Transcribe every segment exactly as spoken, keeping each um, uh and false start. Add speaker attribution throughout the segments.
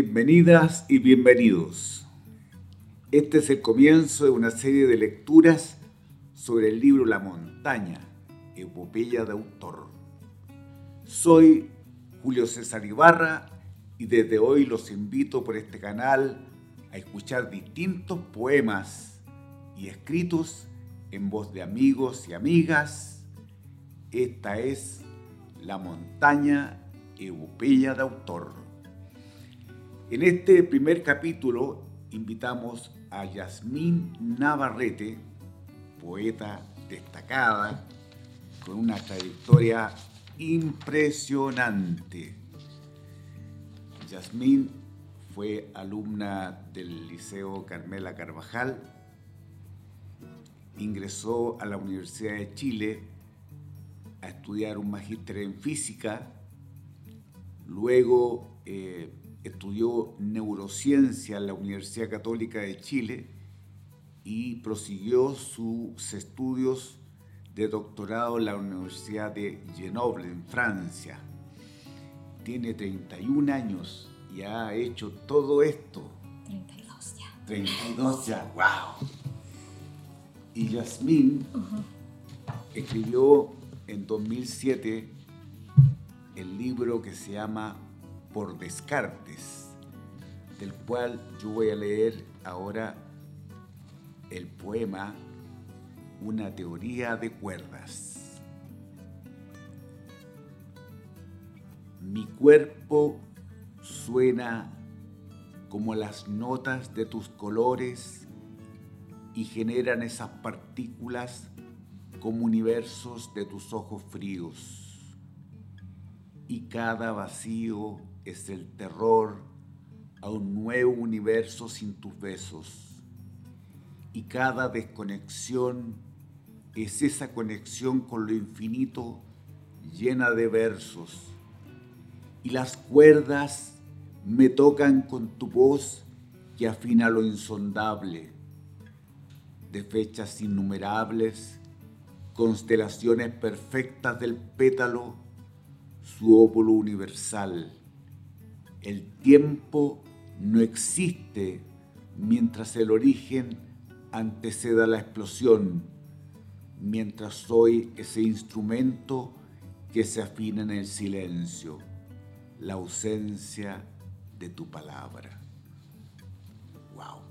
Speaker 1: Bienvenidas y bienvenidos. Este es el comienzo de una serie de lecturas sobre el libro La montaña, epopeya de autor. Soy Julio César Ibarra y desde hoy los invito por este canal a escuchar distintos poemas y escritos en voz de amigos y amigas. Esta es La montaña, epopeya de autor. En este primer capítulo invitamos a Yasmín Navarrete, poeta destacada, con una trayectoria impresionante. Yasmín fue alumna del Liceo Carmela Carvajal, ingresó a la Universidad de Chile a estudiar un magíster en física, luego eh, estudió neurociencia en la Universidad Católica de Chile y prosiguió sus estudios de doctorado en la Universidad de Grenoble, en Francia. Tiene treinta y un años y ha hecho todo esto.
Speaker 2: treinta y dos ya.
Speaker 1: treinta y dos ya, wow. Y Yasmín uh-huh. escribió en dos mil siete el libro que se llama Por Descartes, del cual yo voy a leer ahora el poema Una teoría de cuerdas. Mi cuerpo suena como las notas de tus colores y generan esas partículas como universos de tus ojos fríos. Y cada vacío es el terror a un nuevo universo sin tus besos. Y cada desconexión es esa conexión con lo infinito llena de versos. Y las cuerdas me tocan con tu voz que afina lo insondable. De fechas innumerables, constelaciones perfectas del pétalo, su óvulo universal. El tiempo no existe mientras el origen anteceda la explosión, mientras soy ese instrumento que se afina en el silencio, la ausencia de tu palabra. Wow.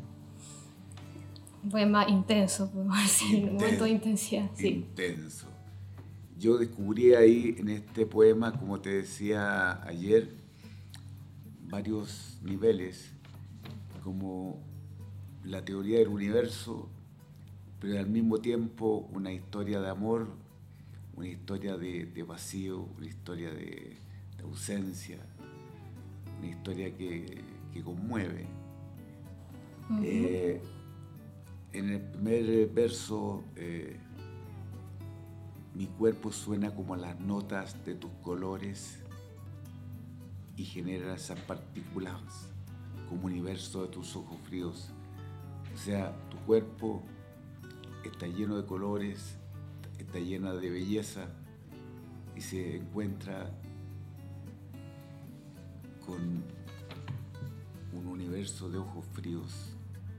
Speaker 2: Un poema intenso, podemos decir,
Speaker 1: Intenso,
Speaker 2: un momento de intensidad. Sí.
Speaker 1: Intenso. Yo descubrí ahí en este poema, como te decía ayer, varios niveles, como la teoría del universo, pero al mismo tiempo una historia de amor, una historia de, de vacío, una historia de, de ausencia, una historia que, que conmueve. Uh-huh. Eh, en el primer verso, eh, mi cuerpo suena como las notas de tus colores y genera esas partículas como universo de tus ojos fríos. O sea, tu cuerpo está lleno de colores, está llena de belleza y se encuentra con un universo de ojos fríos.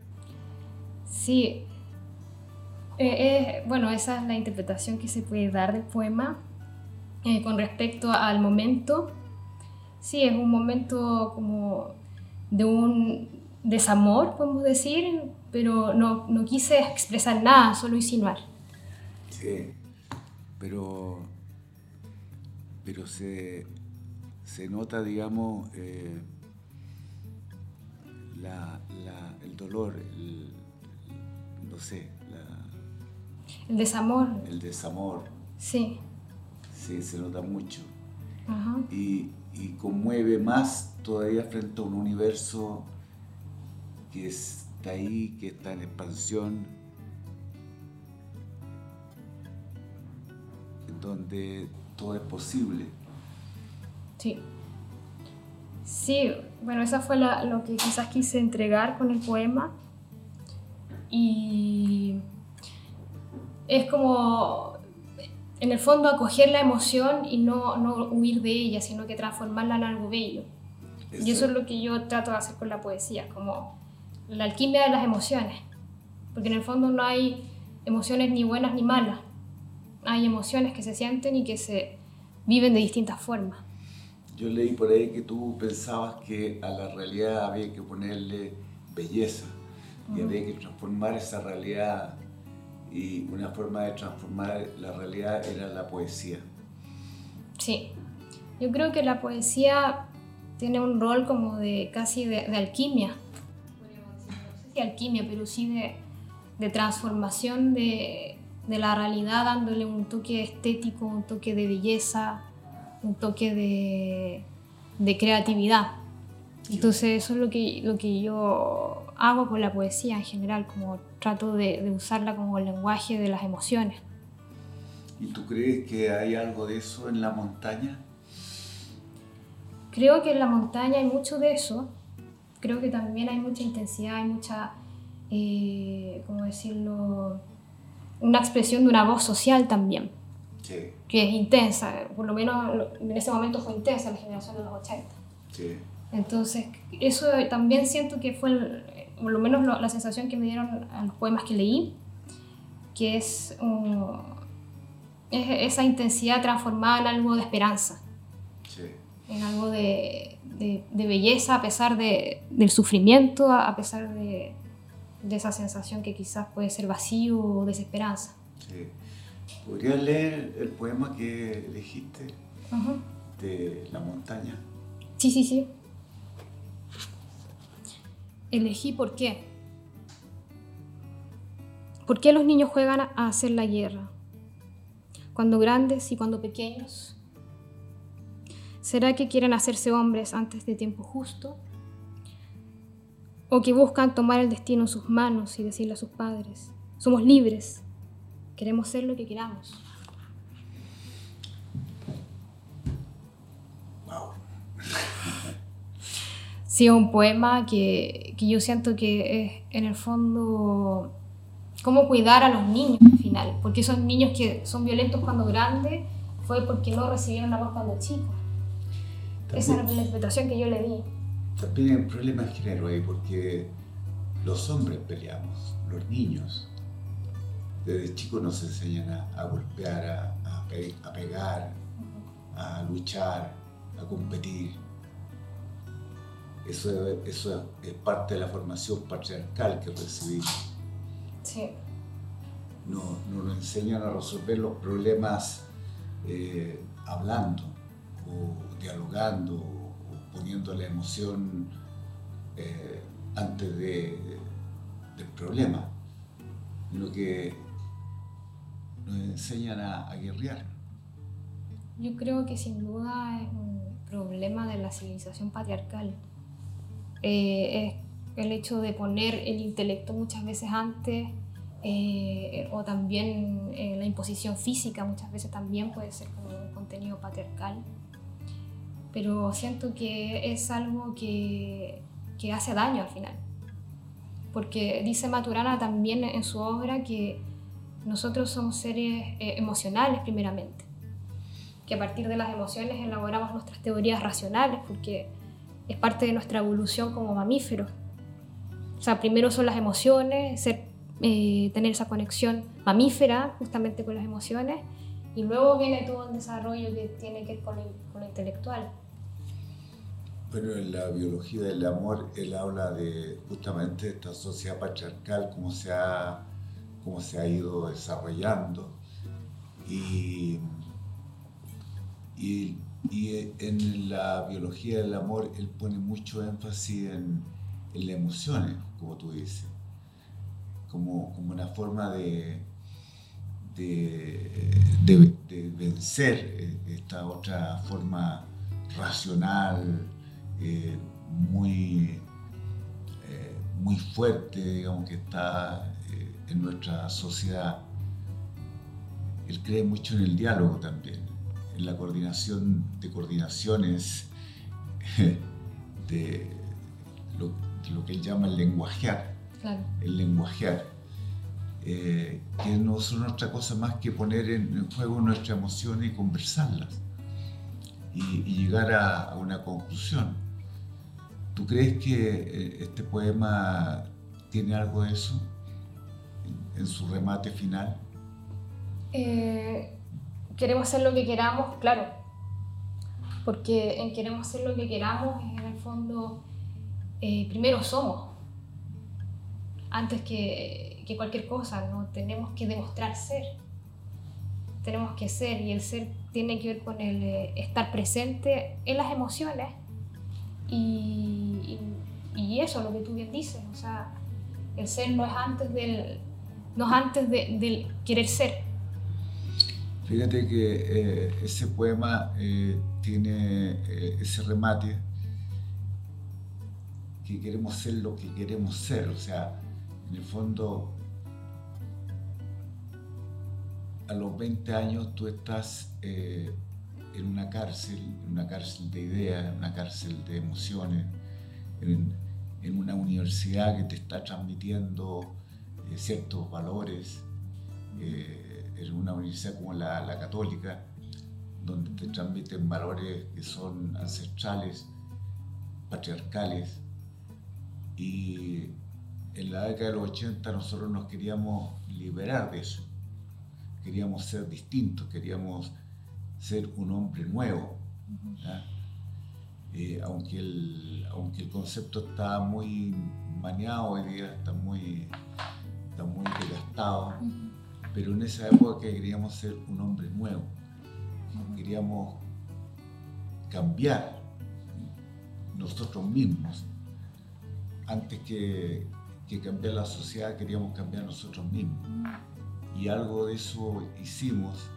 Speaker 2: Sí. Eh, eh, bueno, esa es la interpretación que se puede dar del poema. Eh, con respecto al momento, sí, es un momento como de un desamor, podemos decir, pero no, no quise expresar nada, solo insinuar.
Speaker 1: Sí, pero, pero se, se nota, digamos, eh, la, la, el dolor, el, no sé, la...
Speaker 2: El desamor.
Speaker 1: El desamor.
Speaker 2: Sí.
Speaker 1: Sí, se nota mucho.
Speaker 2: Ajá.
Speaker 1: Y, y conmueve más todavía frente a un universo que está ahí, que está en expansión, en donde todo es posible.
Speaker 2: Sí. Sí, bueno, esa fue la, lo que quizás quise entregar con el poema. Y es como, en el fondo, acoger la emoción y no, no huir de ella, sino que transformarla en algo bello. Y eso es lo que yo trato de hacer con la poesía, como la alquimia de las emociones. Porque en el fondo no hay emociones ni buenas ni malas. Hay emociones que se sienten y que se viven de distintas formas.
Speaker 1: Yo leí por ahí que tú pensabas que a la realidad había que ponerle belleza y uh-huh. había que transformar esa realidad, y una forma de transformar la realidad era la poesía.
Speaker 2: Sí, yo creo que la poesía tiene un rol como de casi de, de alquimia. No sé si alquimia, pero sí de, de transformación de, de la realidad, dándole un toque estético, un toque de belleza, un toque de, de creatividad. Entonces eso es lo que, lo que yo hago con la poesía en general, como trato de, de usarla como el lenguaje de las emociones.
Speaker 1: ¿Y tú crees que hay algo de eso en la montaña?
Speaker 2: Creo que en la montaña hay mucho de eso. Creo que también hay mucha intensidad, hay mucha, eh, ¿cómo decirlo? Una expresión de una voz social también.
Speaker 1: Sí.
Speaker 2: Que es intensa, por lo menos en ese momento fue intensa la generación de los ochenta.
Speaker 1: Sí.
Speaker 2: Entonces, eso también siento que fue, el, por lo menos lo, la sensación que me dieron a los poemas que leí, que es, um, es esa intensidad transformada en algo de esperanza,
Speaker 1: sí.
Speaker 2: en algo de, de, de belleza a pesar de, del sufrimiento, a pesar de, de esa sensación que quizás puede ser vacío o desesperanza.
Speaker 1: Sí. ¿Podrías leer el poema que elegiste uh-huh. de la montaña?
Speaker 2: Sí, sí, sí. Elegí por qué. ¿Por qué los niños juegan a hacer la guerra? Cuando grandes y cuando pequeños. ¿Será que quieren hacerse hombres antes de tiempo justo? ¿O que buscan tomar el destino en sus manos y decirle a sus padres: somos libres, queremos ser lo que queramos?
Speaker 1: Wow.
Speaker 2: Sí, es un poema que, que yo siento que es, en el fondo, cómo cuidar a los niños al final. Porque esos niños que son violentos cuando grandes fue porque no recibieron amor cuando chicos. También, esa es la interpretación que yo le di.
Speaker 1: También hay un problema de género ahí, porque los hombres peleamos, los niños. Desde chicos nos enseñan a, a golpear, a, a, pe- a pegar, uh-huh. a luchar, a competir. Eso, eso es parte de la formación patriarcal que recibimos.
Speaker 2: Sí.
Speaker 1: No, no nos enseñan a resolver los problemas eh, hablando o dialogando o poniendo la emoción eh, antes de, de, del problema, sino que nos enseñan a, a guerrear.
Speaker 2: Yo creo que sin duda es un problema de la civilización patriarcal. Eh, es el hecho de poner el intelecto muchas veces antes, eh, o también eh, la imposición física muchas veces también puede ser como un contenido patriarcal, pero siento que es algo que, que hace daño al final, porque dice Maturana también en su obra que nosotros somos seres eh, emocionales primeramente, que a partir de las emociones elaboramos nuestras teorías racionales, porque es parte de nuestra evolución como mamíferos. O sea, primero son las emociones, ser, eh, tener esa conexión mamífera justamente con las emociones, y luego viene todo un desarrollo que tiene que ver con lo, con lo intelectual.
Speaker 1: Bueno, en la biología del amor, él habla de justamente esta sociedad patriarcal, cómo se ha, cómo se ha ido desarrollando, y, y Y en la biología del amor él pone mucho énfasis en, en las emociones, como tú dices, como, como una forma de, de, de, de vencer esta otra forma racional, eh, muy, eh, muy fuerte, digamos, que está eh, en nuestra sociedad. Él cree mucho en el diálogo también, en la coordinación de coordinaciones de lo, de lo que él llama el lenguajear,
Speaker 2: claro.
Speaker 1: el lenguajear, eh, que no son otra cosa más que poner en, en juego nuestras emociones y conversarlas y, y llegar a, a una conclusión. ¿Tú crees que este poema tiene algo de eso en, en su remate final?
Speaker 2: Eh, queremos hacer lo que queramos, claro, porque en queremos hacer lo que queramos, en el fondo, eh, primero somos, antes que, que cualquier cosa, ¿no? Tenemos que demostrar ser, tenemos que ser, y el ser tiene que ver con el eh, estar presente en las emociones, y, y, y eso, lo que tú bien dices, o sea, el ser no es antes del, no es antes de, del querer ser.
Speaker 1: Fíjate que eh, ese poema eh, tiene eh, ese remate, que queremos ser lo que queremos ser, o sea, en el fondo, a los veinte años tú estás eh, en una cárcel, en una cárcel de ideas, en una cárcel de emociones, en, en una universidad que te está transmitiendo eh, ciertos valores, eh, en una universidad como la, la católica, donde te transmiten valores que son ancestrales, patriarcales, y en la década de los ochenta nosotros nos queríamos liberar de eso, queríamos ser distintos, queríamos ser un hombre nuevo, ¿ya? Eh, aunque, el, aunque el concepto está muy maniado hoy día, está muy, está muy desgastado, pero en esa época queríamos ser un hombre nuevo, queríamos cambiar nosotros mismos. Antes que, que cambiar la sociedad, queríamos cambiar nosotros mismos. Y algo de eso hicimos,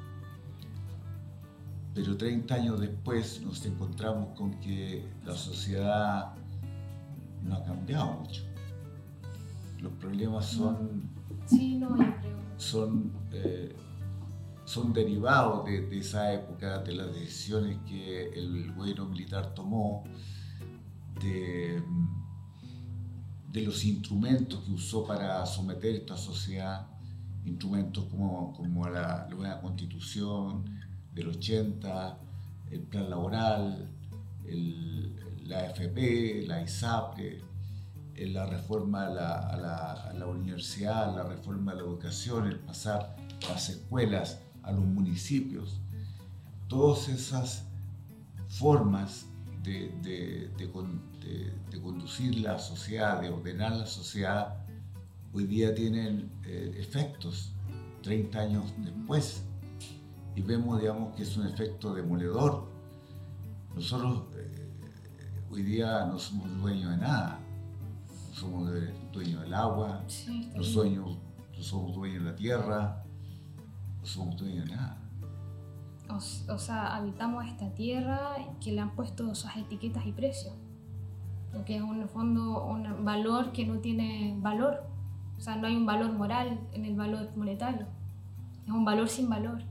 Speaker 1: pero treinta años después nos encontramos con que la sociedad no ha cambiado mucho. Los problemas son,
Speaker 2: sí, no, yo creo.
Speaker 1: son, eh, son derivados de, de esa época, de las decisiones que el gobierno militar tomó, de, de los instrumentos que usó para someter esta sociedad, instrumentos como, como la nueva Constitución del ochenta, el plan laboral, el, la A F P, la ISAPRE, la reforma a la, a, la, a la universidad, la reforma a la educación, el pasar las escuelas a los municipios. Todas esas formas de, de, de, de, de conducir la sociedad, de ordenar la sociedad, hoy día tienen eh, efectos treinta años después, y vemos, digamos, que es un efecto demoledor. Nosotros eh, hoy día no somos dueños de nada, no somos dueños del agua,
Speaker 2: sí,
Speaker 1: no, sueños, no somos dueños de la tierra, no somos dueños de nada.
Speaker 2: O, o sea, habitamos esta tierra que le han puesto esas etiquetas y precios, lo que es en el fondo un valor que no tiene valor. O sea, no hay un valor moral en el valor monetario. Es un valor sin valor.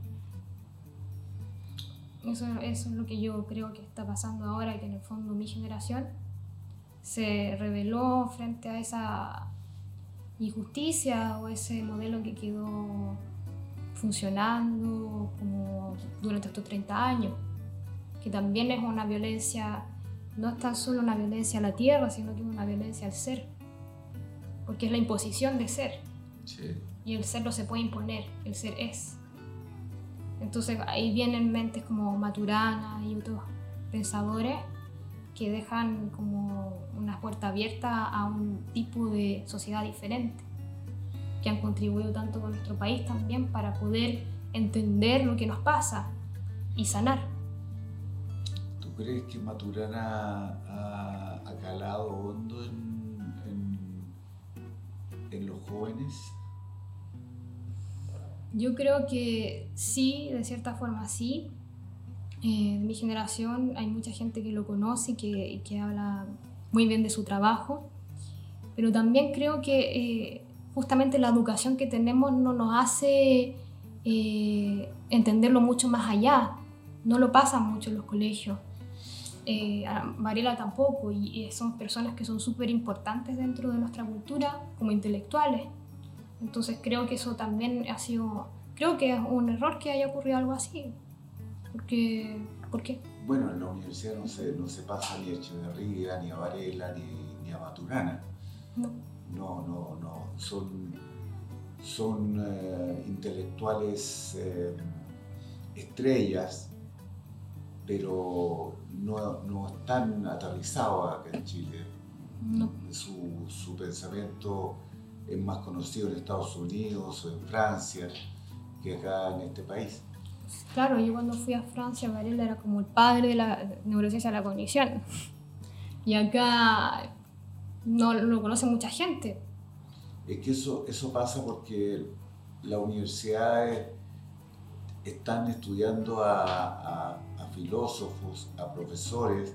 Speaker 2: Eso, eso es lo que yo creo que está pasando ahora, que en el fondo mi generación se rebeló frente a esa injusticia o ese modelo que quedó funcionando como durante estos treinta años, que también es una violencia, no es tan solo una violencia a la tierra, sino que es una violencia al ser. Porque es la imposición de ser.
Speaker 1: Sí.
Speaker 2: Y el ser no se puede imponer, el ser es. Entonces ahí vienen mentes como Maturana y otros pensadores que dejan como una puerta abierta a un tipo de sociedad diferente, que han contribuido tanto con nuestro país también para poder entender lo que nos pasa y sanar.
Speaker 1: ¿Tú crees que Maturana ha, ha calado hondo en, en, en los jóvenes?
Speaker 2: Yo creo que sí, de cierta forma sí. Eh, de mi generación hay mucha gente que lo conoce y que, que habla muy bien de su trabajo, pero también creo que eh, justamente la educación que tenemos no nos hace eh, entenderlo mucho más allá. No lo pasan mucho en los colegios. Eh, Varela tampoco, y, y son personas que son súper importantes dentro de nuestra cultura como intelectuales. Entonces creo que eso también ha sido, creo que es un error que haya ocurrido algo así, porque ¿Por qué?
Speaker 1: Bueno, en la universidad no se, no se pasa ni a Echeverría, ni a Varela, ni, ni a Maturana.
Speaker 2: No.
Speaker 1: No, no, no. Son, son eh, intelectuales eh, estrellas, pero no, no están aterrizados acá en Chile.
Speaker 2: No.
Speaker 1: Su, su pensamiento es más conocido en Estados Unidos o en Francia que acá en este país.
Speaker 2: Claro, yo cuando fui a Francia, Varela era como el padre de la neurociencia de la cognición. Y acá no lo conoce mucha gente.
Speaker 1: Es que eso, eso pasa porque las universidades están estudiando a, a, a filósofos, a profesores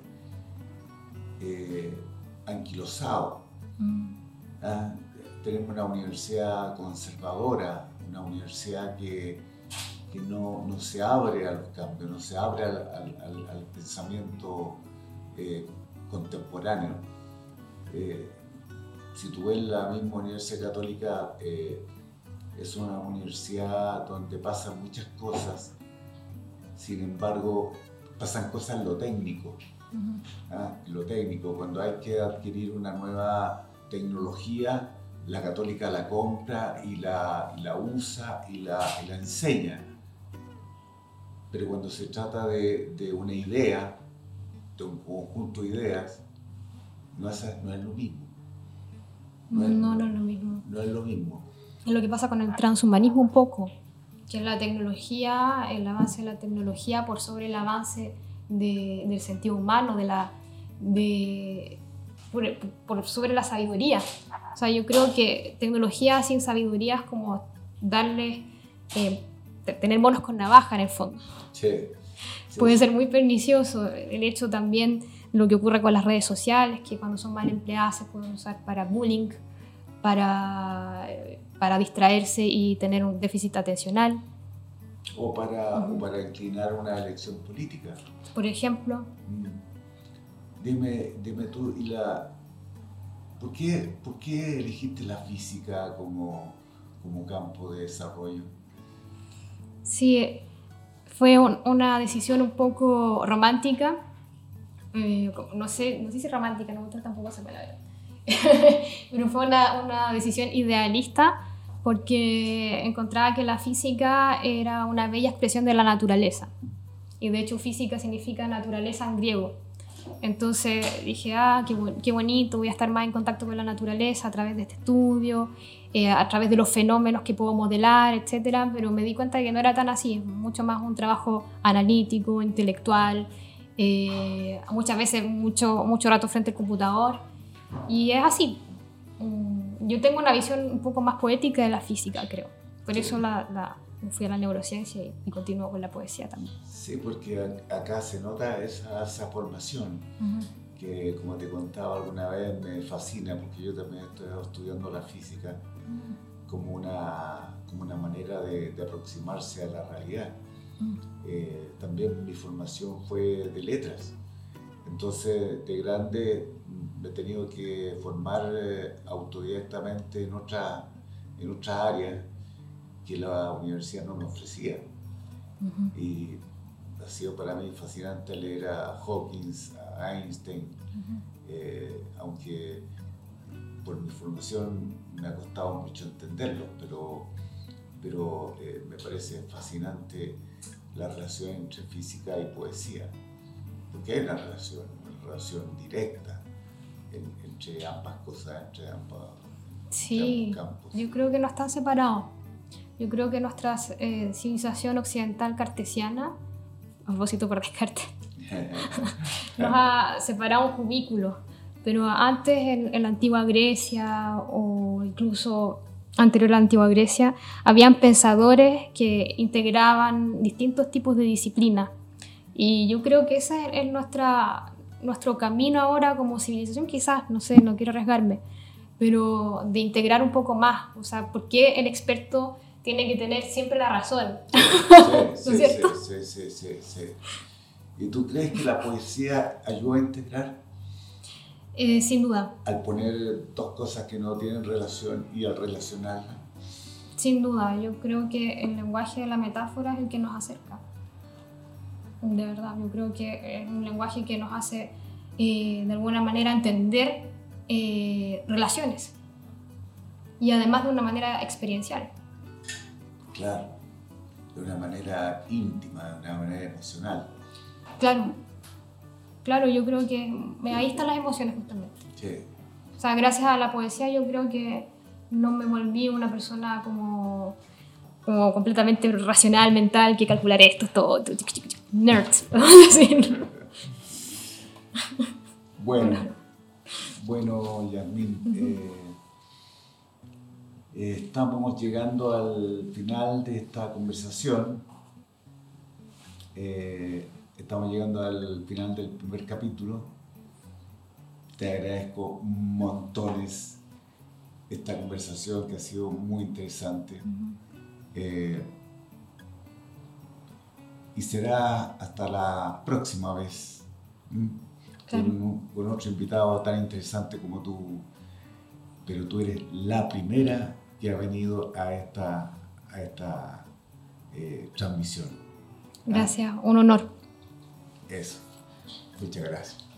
Speaker 1: eh, anquilosados.
Speaker 2: Mm.
Speaker 1: ¿Ah? Tenemos una universidad conservadora, una universidad que, que no, no se abre a los cambios, no se abre al, al, al, al pensamiento eh, contemporáneo. Eh, si tú ves la misma Universidad Católica, eh, es una universidad donde pasan muchas cosas, sin embargo, pasan cosas en lo técnico.
Speaker 2: Uh-huh.
Speaker 1: ¿Ah? Lo técnico, cuando hay que adquirir una nueva tecnología, la Católica la compra y la, y la usa y la, y la enseña. Pero cuando se trata de, de una idea, de un conjunto de ideas, no es, no es lo mismo.
Speaker 2: No,
Speaker 1: es,
Speaker 2: no, no es lo mismo.
Speaker 1: No es lo mismo.
Speaker 2: Es lo que pasa con el transhumanismo un poco, que es la tecnología, el avance de la tecnología por sobre el avance de, del sentido humano, de la, de, por, por sobre la sabiduría. O sea, yo creo que tecnología sin sabiduría es como darle, eh, tener monos con navaja en el fondo.
Speaker 1: Sí, sí,
Speaker 2: Puede
Speaker 1: sí.
Speaker 2: ser muy pernicioso. El hecho también, lo que ocurre con las redes sociales, que cuando son mal empleadas se pueden usar para bullying, para, para distraerse y tener un déficit atencional.
Speaker 1: O para,
Speaker 2: Uh-huh.
Speaker 1: o para inclinar una elección política.
Speaker 2: Por ejemplo.
Speaker 1: Mm. Dime, dime tú, ¿y la, ¿por qué, por qué elegiste la física como, como campo de desarrollo?
Speaker 2: Sí, fue un, una decisión un poco romántica. Eh, no sé, no sé si romántica, no me gusta tampoco esa palabra. Pero fue una, una decisión idealista porque encontraba que la física era una bella expresión de la naturaleza. Y de hecho física significa naturaleza en griego. Entonces dije, ah, qué, qué bonito, voy a estar más en contacto con la naturaleza a través de este estudio, eh, a través de los fenómenos que puedo modelar, etcétera. Pero me di cuenta de que no era tan así, mucho más un trabajo analítico, intelectual, eh, muchas veces mucho, mucho rato frente al computador. Y es así. Yo tengo una visión un poco más poética de la física, creo. Por eso la, la, fui a la neurociencia y, y continúo con la poesía también.
Speaker 1: Sí, porque acá se nota esa, esa formación, uh-huh. que como te contaba alguna vez me fascina, porque yo también estoy estudiando la física uh-huh. como, una, como una manera de, de aproximarse a la realidad. Uh-huh. Eh, también mi formación fue de letras. Entonces, de grande me he tenido que formar eh, autodidactamente en otra, en otra área que la universidad no me ofrecía. Uh-huh. Y ha sido para mí fascinante leer a Hawkins, a Einstein, uh-huh. eh, aunque por mi formación me ha costado mucho entenderlo, pero, pero eh, me parece fascinante la relación entre física y poesía. Porque hay una relación, una relación directa en, entre ambas cosas, entre ambas,
Speaker 2: sí,
Speaker 1: entre ambos campos.
Speaker 2: Yo creo que no están separados. Yo creo que nuestra eh, civilización occidental cartesiana, a propósito por Descartes, nos ha separado un cubículo. Pero antes, en, en la antigua Grecia o incluso anterior a la antigua Grecia, habían pensadores que integraban distintos tipos de disciplinas. Y yo creo que ese es nuestra, nuestro camino ahora como civilización, quizás, no sé, no quiero arriesgarme, pero de integrar un poco más. O sea, ¿por qué el experto tiene que tener siempre la razón?
Speaker 1: Sí,
Speaker 2: ¿No
Speaker 1: sí,
Speaker 2: es cierto?
Speaker 1: Sí, sí, sí, sí. ¿Y tú crees que la poesía ayuda a integrar?
Speaker 2: Eh, sin duda.
Speaker 1: Al poner dos cosas que no tienen relación y al relacionarlas.
Speaker 2: Sin duda, yo creo que el lenguaje de la metáfora es el que nos acerca. De verdad, yo creo que es un lenguaje que nos hace eh, de alguna manera entender eh, relaciones y además de una manera experiencial.
Speaker 1: Claro, de una manera íntima, de una manera emocional.
Speaker 2: Claro, claro, yo creo que ahí están las emociones justamente.
Speaker 1: Sí.
Speaker 2: O sea, gracias a la poesía yo creo que no me volví una persona como, como completamente racional, mental, que calcular esto, todo, todo nerd, vamos a decir.
Speaker 1: Bueno, bueno, Yasmín, eh, eh, estamos llegando al final de esta conversación. Eh, estamos llegando al final del primer capítulo. Te agradezco montones esta conversación que ha sido muy interesante. Uh-huh. eh, y será hasta la próxima vez, ¿Mm? Claro. con, con otro invitado tan interesante como tú, pero tú eres la primera que ha venido a esta, a esta eh, transmisión.
Speaker 2: Gracias, ¿Ah? Un honor.
Speaker 1: Eso, muchas gracias.